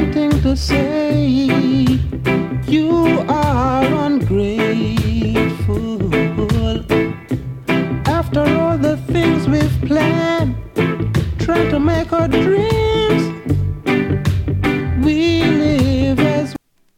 anything to say. You are ungrateful. After all the things we've planned, trying to make our dreams, we live as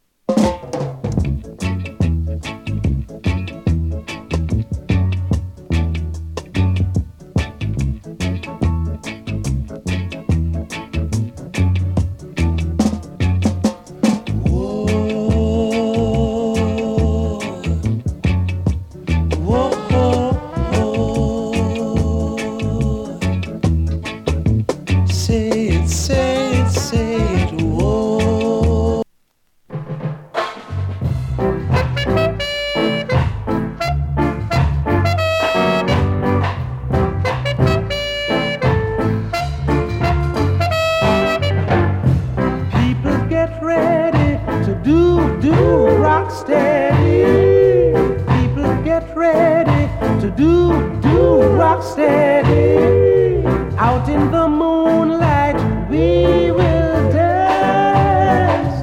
rock steady. People get ready to do rock steady. Out in the moonlight we will dance.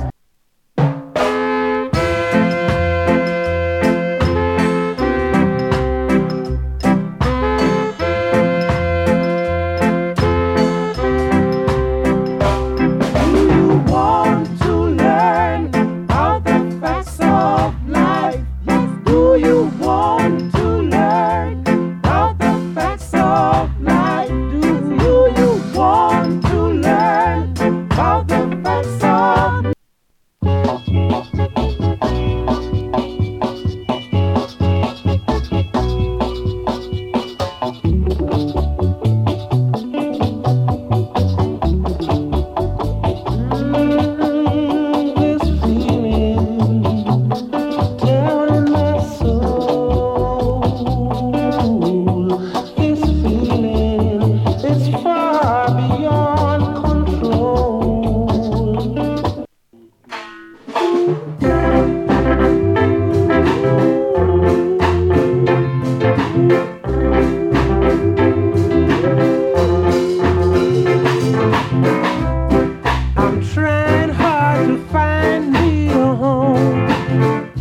Do you want to learn about the facts of life? Yes. Do you want to learn about the facts of life? Do you want to learn about the facts of life? This feeling down in my soul, this feeling is far beyond control. I'm trying hard to find me a home.